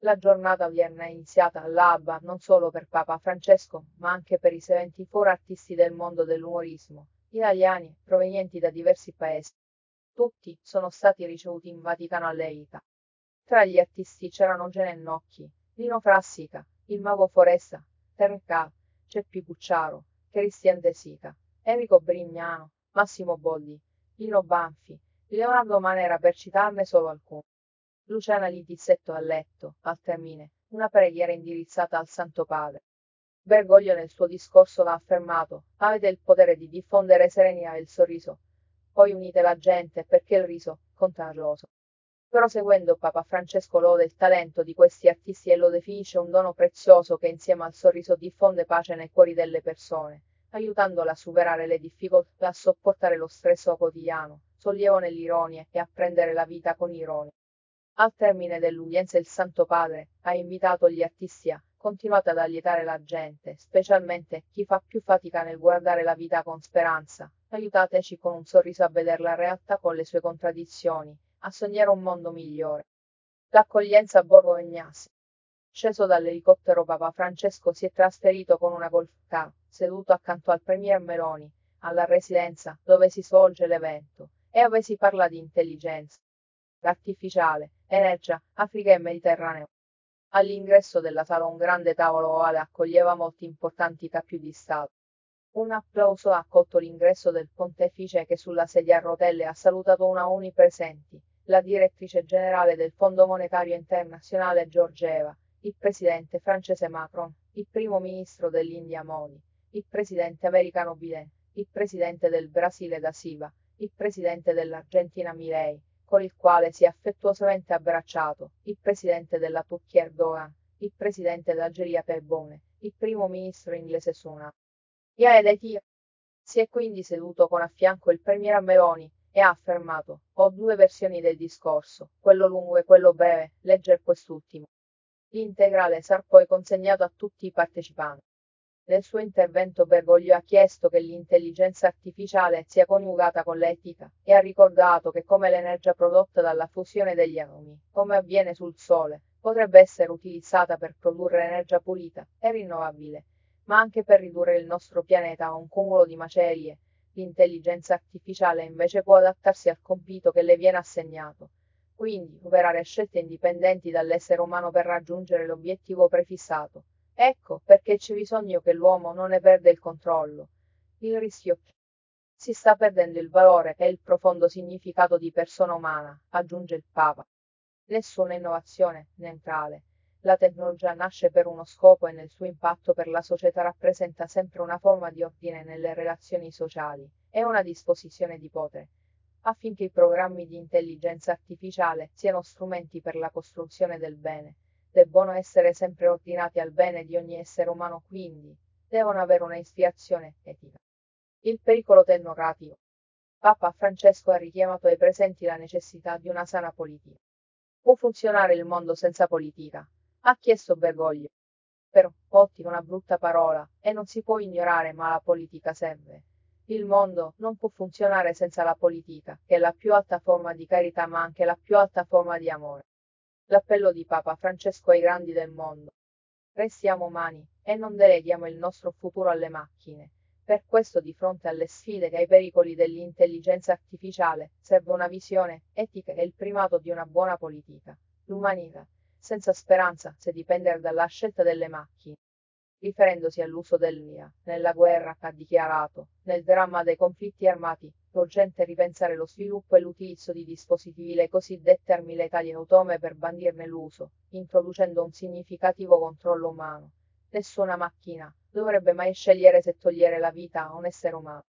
La giornata odierna è iniziata all'alba non solo per Papa Francesco, ma anche per i 74 artisti del mondo dell'umorismo, italiani, provenienti da diversi paesi. Tutti sono stati ricevuti in Vaticano all'Eita. Tra gli artisti c'erano Gene Nocchi, Lino Frassica, il Mago Foresta, Terca, Ceppi Cucciaro, Christian De Sica, Enrico Brignano, Massimo Boldi, Lino Banfi, Leonardo Manera per citarne solo alcuni. Luciana Littizzetto a letto, al termine, una preghiera indirizzata al Santo Padre. Bergoglio nel suo discorso l'ha affermato, avete il potere di diffondere serenità e il sorriso. Poi unite la gente perché il riso, contagioso. Proseguendo Papa Francesco lode il talento di questi artisti e lo definisce un dono prezioso che insieme al sorriso diffonde pace nei cuori delle persone, aiutandole a superare le difficoltà, a sopportare lo stress quotidiano, sollievo nell'ironia e a prendere la vita con ironia. Al termine dell'udienza il Santo Padre ha invitato gli artisti a continuate ad allietare la gente, specialmente chi fa più fatica nel guardare la vita con speranza. Aiutateci con un sorriso a vedere la realtà con le sue contraddizioni, a sognare un mondo migliore. L'accoglienza a Borgo Egnazzi. Sceso dall'elicottero Papa Francesco si è trasferito con una golf car, seduto accanto al Premier Meloni, alla residenza dove si svolge l'evento, e dove si parla di intelligenza artificiale, energia, Africa e Mediterraneo. All'ingresso della sala un grande tavolo ovale accoglieva molti importanti capi di Stato. Un applauso ha accolto l'ingresso del pontefice che sulla sedia a rotelle ha salutato una presenti, la direttrice generale del Fondo Monetario Internazionale Georgieva, il presidente francese Macron, il primo ministro dell'India Modi, il presidente americano Biden, il presidente del Brasile Da Silva, il presidente dell'Argentina Milei, con il quale si è affettuosamente abbracciato, il presidente della Turchia Erdogan, il presidente d'Algeria Tebboune, il primo ministro inglese Sunak. Yaedeti si è quindi seduto con a fianco il premier Meloni e ha affermato: ho due versioni del discorso, quello lungo e quello breve, legger quest'ultimo. L'integrale sarà poi consegnato a tutti i partecipanti. Nel suo intervento Bergoglio ha chiesto che l'intelligenza artificiale sia coniugata con l'etica e ha ricordato che come l'energia prodotta dalla fusione degli atomi, come avviene sul Sole, potrebbe essere utilizzata per produrre energia pulita e rinnovabile, ma anche per ridurre il nostro pianeta a un cumulo di macerie. L'intelligenza artificiale invece può adattarsi al compito che le viene assegnato. Quindi, operare scelte indipendenti dall'essere umano per raggiungere l'obiettivo prefissato. Ecco perché c'è bisogno che l'uomo non ne perda il controllo. Il rischio si sta perdendo il valore e il profondo significato di persona umana, aggiunge il Papa. Nessuna innovazione neutrale. La tecnologia nasce per uno scopo e nel suo impatto per la società rappresenta sempre una forma di ordine nelle relazioni sociali e una disposizione di potere. Affinché i programmi di intelligenza artificiale siano strumenti per la costruzione del bene, debbono essere sempre ordinati al bene di ogni essere umano, quindi devono avere una ispirazione etica. Il pericolo tecnocratico. Papa Francesco ha richiamato ai presenti la necessità di una sana politica. Può funzionare il mondo senza politica? Ha chiesto Bergoglio. Però, Potti è una brutta parola, e non si può ignorare, ma la politica serve. Il mondo non può funzionare senza la politica, che è la più alta forma di carità ma anche la più alta forma di amore. L'appello di Papa Francesco ai grandi del mondo. Restiamo umani, e non deleghiamo il nostro futuro alle macchine. Per questo di fronte alle sfide e ai pericoli dell'intelligenza artificiale, serve una visione etica e il primato di una buona politica. L'umanità, senza speranza, se dipendere dalla scelta delle macchine. Riferendosi all'uso dell'IA, nella guerra, ha dichiarato, nel dramma dei conflitti armati, è urgente ripensare lo sviluppo e l'utilizzo di dispositivi le cosiddette armi letali autonome per bandirne l'uso, introducendo un significativo controllo umano. Nessuna macchina dovrebbe mai scegliere se togliere la vita a un essere umano.